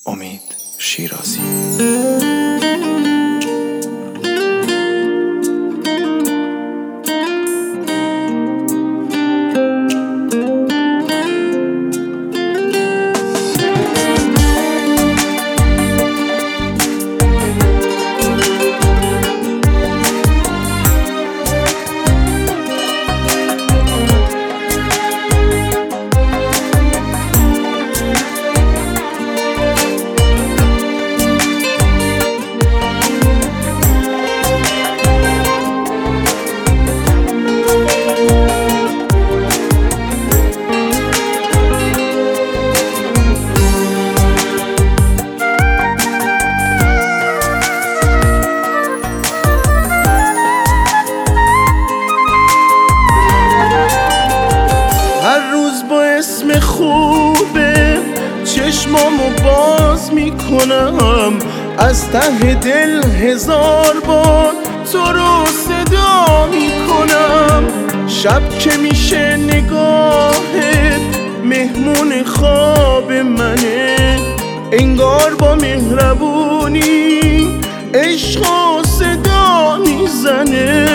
امید شیرازی. هر روز با اسم خوبه چشمامو باز میکنم، از ته دل هزار بار تو رو صدا میکنم. شب که میشه نگاهت مهمون خواب منه، انگار با مهربونی عشق و صدا میزنه.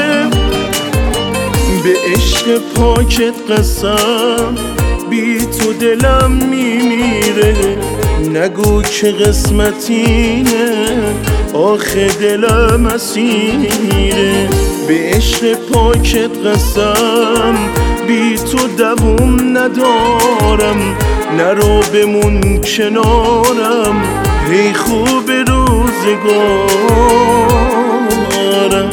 به عشق پاکت قسم بی تو دلم میمیره، نگو که قسمتینه آخه دلم اسیره. به عشق پاکت قسم بی تو دووم ندارم، نرو بمون کنارم ای خوب روزگارم.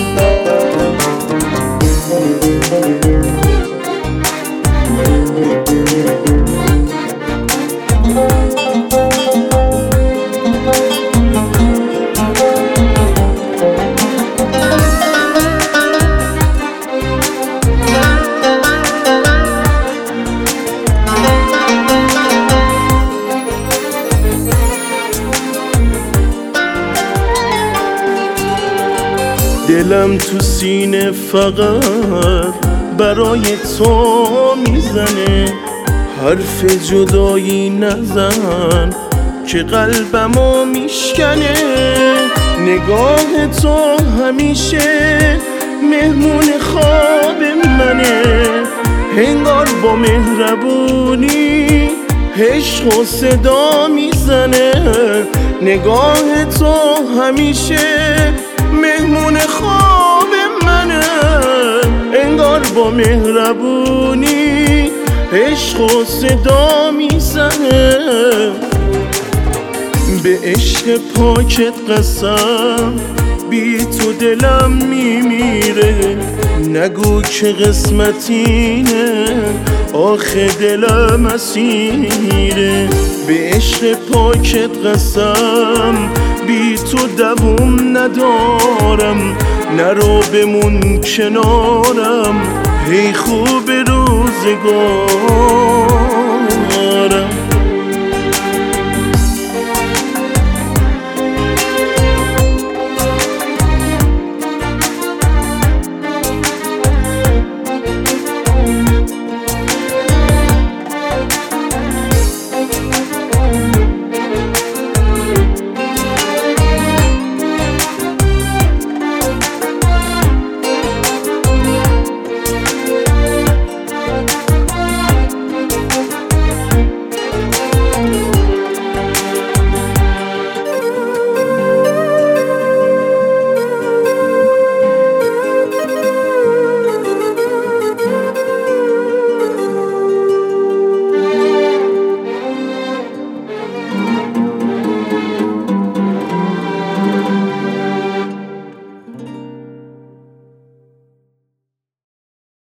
دلم تو سینه فقط برای تو میزنه، حرف جدایی نزن که قلبمو میشکنه. نگاه تو همیشه مهمون خواب منه، انگار با مهربونی عشق و صدا میزنه. نگاه تو همیشه مهمون خواب منه، انگار با مهربونی عشق و صدا میزنه. به عشق پاکت قسم بی تو دلم میمیره، نگو که قسمتینه آخه دلم اسیره. به عشق پاکت قسم بی تو دووم ندارم، نرو بمون کنارم ای خوب روزگارم.